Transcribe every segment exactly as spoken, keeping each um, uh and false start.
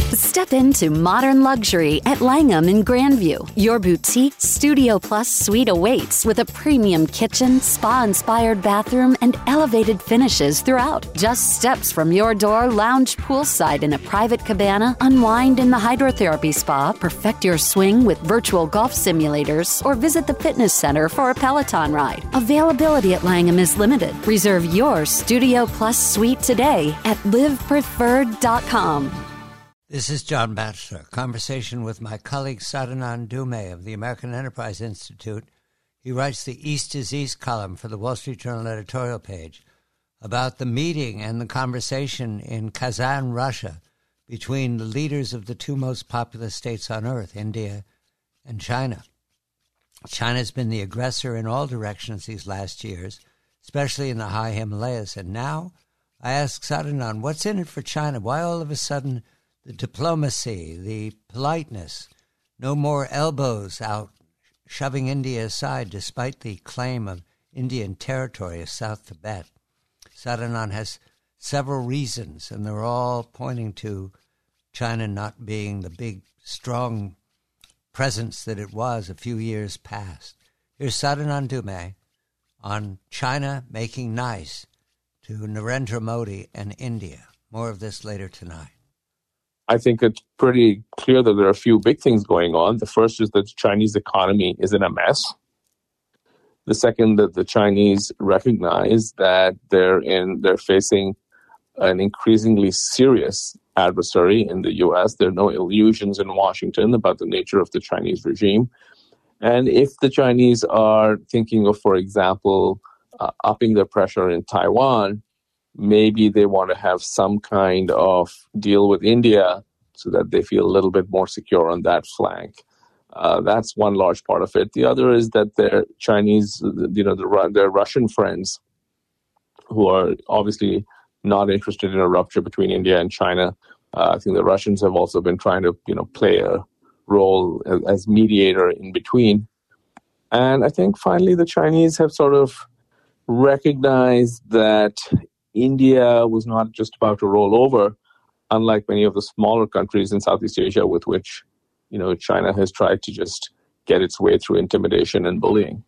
Step into modern luxury at Langham in Grandview. Your boutique Studio Plus suite awaits with a premium kitchen, spa-inspired bathroom, and elevated finishes throughout. Just steps from your door, lounge poolside in a private cabana, unwind in the hydrotherapy spa, perfect your swing with virtual golf simulators, or visit the fitness center for a Peloton ride. Availability at Langham is limited. Reserve your Studio Plus suite today at live preferred dot com. This is John Batchelor, conversation with my colleague Sadanand Dhume of the American Enterprise Institute. He writes the East is East column for the Wall Street Journal editorial page about the meeting and the conversation in Kazan, Russia, between the leaders of the two most populous states on earth, India and China. China's been the aggressor in all directions these last years, especially in the high Himalayas. And now I ask Sadanand, what's in it for China? Why all of a sudden the diplomacy, the politeness, no more elbows out shoving India aside despite the claim of Indian territory of South Tibet? Sadanand has several reasons, and they're all pointing to China not being the big, strong presence that it was a few years past. Here's Sadanand Dhume on China making nice to Narendra Modi and India. More of this later tonight. I think it's pretty clear that there are a few big things going on. The first is that the Chinese economy is in a mess. The second, that the Chinese recognize that they're in they're facing an increasingly serious adversary in the U S. There are no illusions in Washington about the nature of the Chinese regime. And if the Chinese are thinking of, for example, uh, upping their pressure in Taiwan, maybe they want to have some kind of deal with India so that they feel a little bit more secure on that flank. Uh, that's one large part of it. The other is that their Chinese, you know, the, their Russian friends, who are obviously not interested in a rupture between India and China. Uh, I think the Russians have also been trying to, you know, play a role as, as mediator in between. And I think finally the Chinese have sort of recognized that India was not just about to roll over, unlike many of the smaller countries in Southeast Asia with which, you know, China has tried to just get its way through intimidation and bullying.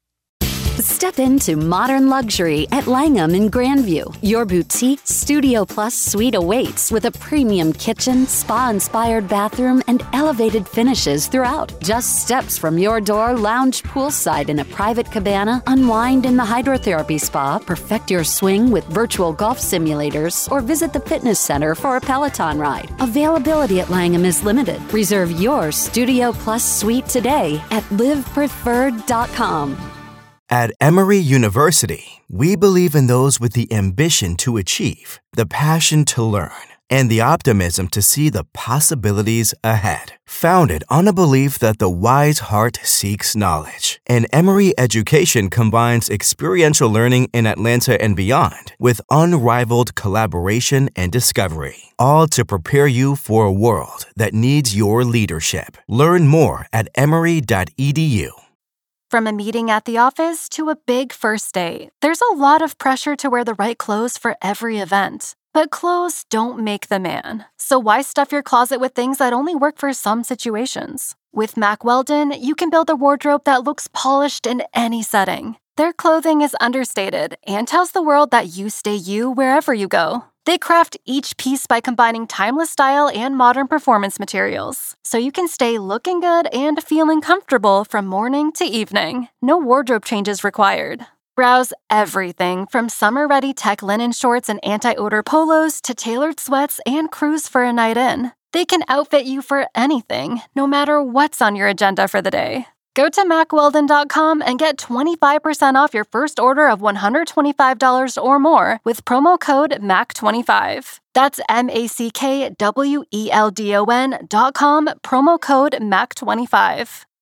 Step into modern luxury at Langham in Grandview. Your boutique Studio Plus suite awaits with a premium kitchen, spa-inspired bathroom, and elevated finishes throughout. Just steps from your door, lounge poolside in a private cabana, unwind in the hydrotherapy spa, perfect your swing with virtual golf simulators, or visit the fitness center for a Peloton ride. Availability at Langham is limited. Reserve your Studio Plus suite today at live preferred dot com. At Emory University, we believe in those with the ambition to achieve, the passion to learn, and the optimism to see the possibilities ahead. Founded on a belief that the wise heart seeks knowledge, and Emory education combines experiential learning in Atlanta and beyond with unrivaled collaboration and discovery, all to prepare you for a world that needs your leadership. Learn more at emory dot e d u. From a meeting at the office to a big first date, there's a lot of pressure to wear the right clothes for every event. But clothes don't make the man. So why stuff your closet with things that only work for some situations? With Mack Weldon, you can build a wardrobe that looks polished in any setting. Their clothing is understated and tells the world that you stay you wherever you go. They craft each piece by combining timeless style and modern performance materials, so you can stay looking good and feeling comfortable from morning to evening. No wardrobe changes required. Browse everything from summer-ready tech linen shorts and anti-odor polos to tailored sweats and cruise for a night in. They can outfit you for anything, no matter what's on your agenda for the day. Go to mack weldon dot com and get twenty-five percent off your first order of one hundred twenty-five dollars or more with promo code M A C twenty-five. That's M A C K W E L D O N dot com, promo code M A C twenty-five.